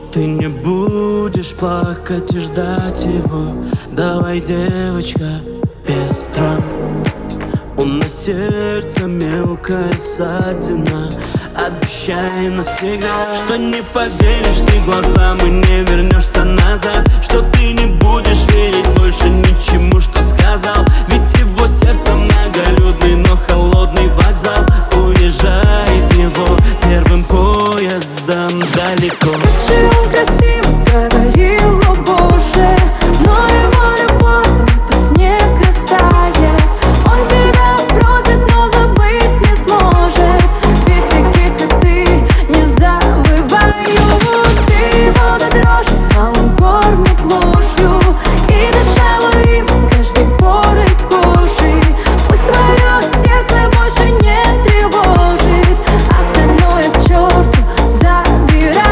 Ты не будешь плакать и ждать его. Давай, девочка, без драм. У нас сердце мелкая ссадина. Обещай навсегда, что не поверишь ты глазам и не вернешься назад, что ты не будешь верить больше ничему, что сказал. Ведь его сердце многолюдный, но холодный вокзал. Уезжай из него первым поездом далеко. Как же он красиво говорил, о боже, но его любовь будто снег растает. Он тебя просит, но забыть не сможет, ведь таких, как ты, не забывают. Ты его до дрожи, а он кормит ложью, и дышала им каждой порой кожи. Пусть твое сердце больше не тревожит, остальное к черту забирает.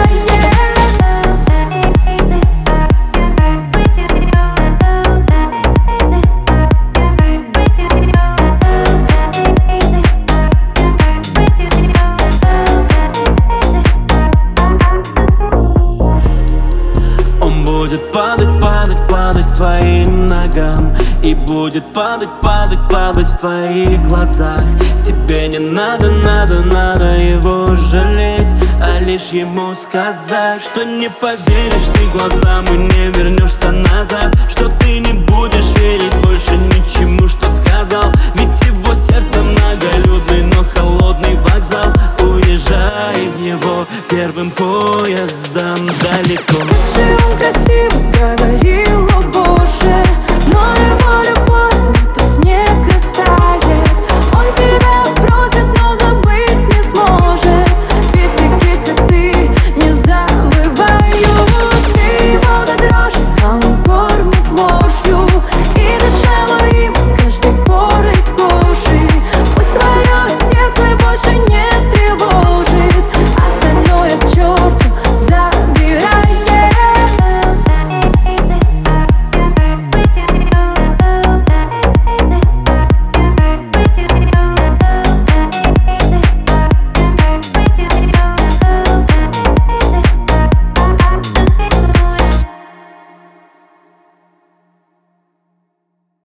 Он будет падать, падать, падать к твоим ногам, и будет падать, падать, падать в твоих глазах. Тебе не надо, надо его жалеть, а лишь ему сказать, что не поверишь ты глазам и не вернешься назад, что ты не будешь верить больше ничему, что сказал. Ведь его сердце многолюдный, но холодный вокзал. Уезжай из него первым поездом далеко. Как же он красиво говорил, о боже, но его